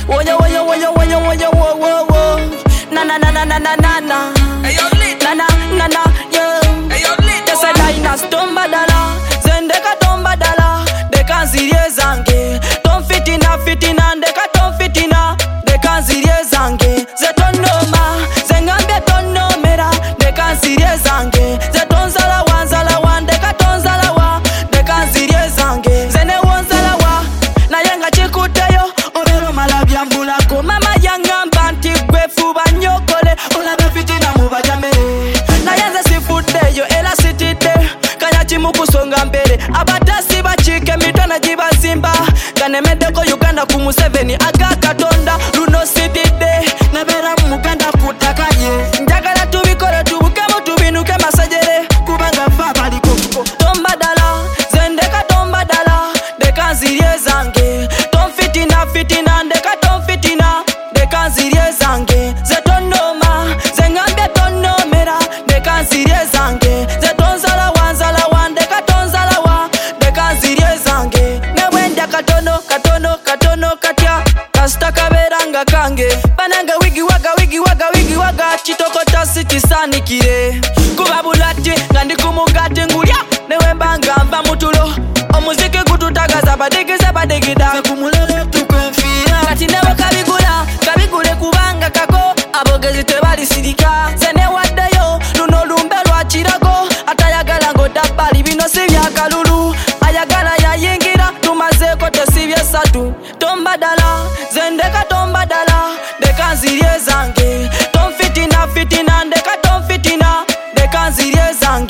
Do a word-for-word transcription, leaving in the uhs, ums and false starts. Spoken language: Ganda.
Woyo woyo woyo woyo woyo wo wo wo. Na na na na na na na na. Na na na na yo. Tesa daina stomba dala. Zendeka tomba dala. Deka nzirie zange. Tom fitina fitina deka tom fitina. Deka nzirie zange. Zetonoma. Zengambia tonomera. Deka nzirie zange. Zetonzala wanzala wan. Deka tonzala wa. Deka nzirie zange. Zene wanzala wa. Na yenga chikuteyo. Obero malabia mbulako. Mama yangamba nti gwe fuba nyokole. Olabe fitina mubajamere. Na yenze sifudeyo ela sitide. Kanya chimukusonga mbele. Abatasi bachike mitwana jibazimba. Kanemedeko Uganda ku Museveni aga katonda luno sitide. Nabera muganda kutakaye. Njagala tubikore tubukemo tubinuke masajere. Kubanga vaba liko tomba dala. Zendeka tomba dala. Deka nzirie zange. Tom fitina fitina deka tom fitina. Deka nzirie zange. Zetonoma. Zengambia tonomera. Deka nzirie zange. Zetonzala wanzala wan. Deka tonzala wa. Deka nzirie zange. Newenda katono katono katono katya. Kasta kaberanga kange. Bananga wigi waga wigi waga wigi waga. Chitokota sitisani kire. Kubabulati ngandi kumugati ngulya. Newembanga mba mutulo. Omuziki kututagaza badigeze badigida. Kumulele tukwefira. Kati newe kabigula. Kabigule kubanga kako. Abogezi tebali sirika. Zene waddeyo. Luno lumbe lwa chirago. Atayagala ngo dabali bino sivya kalulu. Ayagala yayingira. Tumazeko tesivye satu. Tomba dala. Zendeka tomba dala. Deka nzirie zange. Tom fitina fitina. Deka tom fitina. Deka nzirie zange.